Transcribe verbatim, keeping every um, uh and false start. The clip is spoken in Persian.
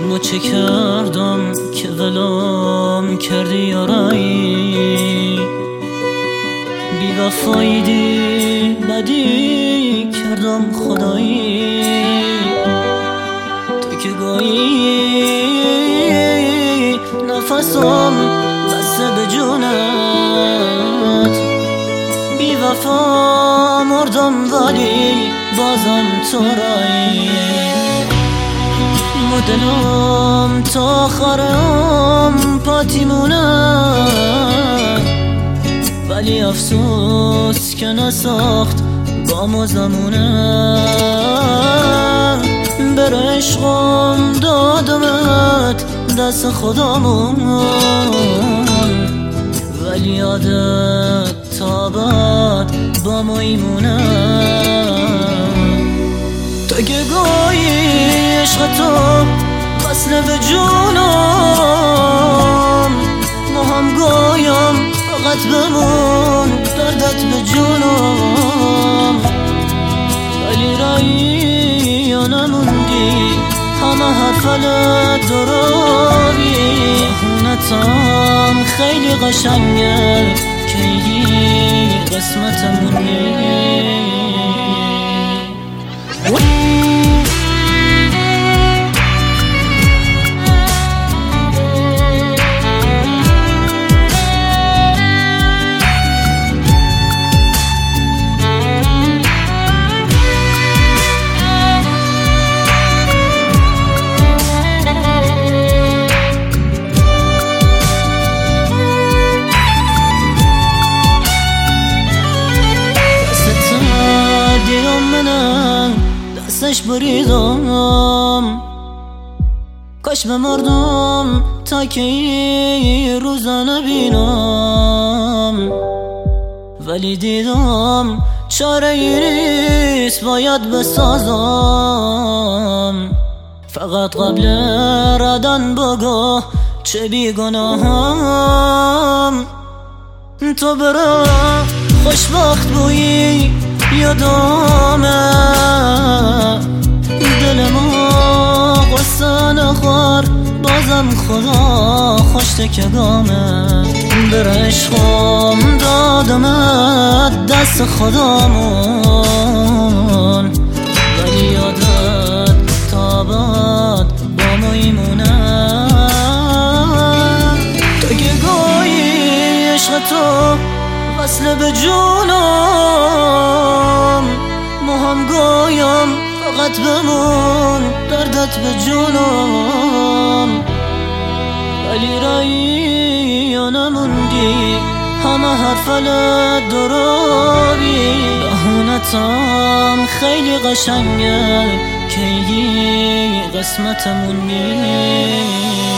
اما چه کردم که ولام کردی یارایی؟ بی وفایی دی بدی کردم خدایی. تو که گاهی نفسم بسته به جونت، بی وفا مردم ولی بازم تو رایی. مدلم تا آخرم پاتی مونه، ولی افسوس که نساخت با ما زمونه. بر عشقم دادمت دست خودمون، ولی یادت تا بعد با ما ایمونه. تا که گاهی عشق تو وصله به جونم، ما هم گایم فقط بمون دردت به جونم. ولی رایی یا نموندی، همه حرفلت درابی. خونتم خیلی قشنگه، کیگی قسمتمونی. دستش بریدم، کاش بمردم تا که این روزا نبینم. ولی دیدم چاره ای نیست، باید بسازم. فقط قبل ردن بگو چه بیگناهم. تو برا خوشبخت بویی یادامه، دل ما قصه نخور بازم خدا خوشته که گامه. بر عشقم دادمت دست خودمون، ولی یادت تا بعد با ما ایمونه. تا که گاهی عشق تو وصله به جونم، ما هم گایم فقط بمون دردت به جونم. ولی رایی یا نموندی، همه حرفلت درابی. بهونتم خیلی قشنگه، کیگی قسمتمونی.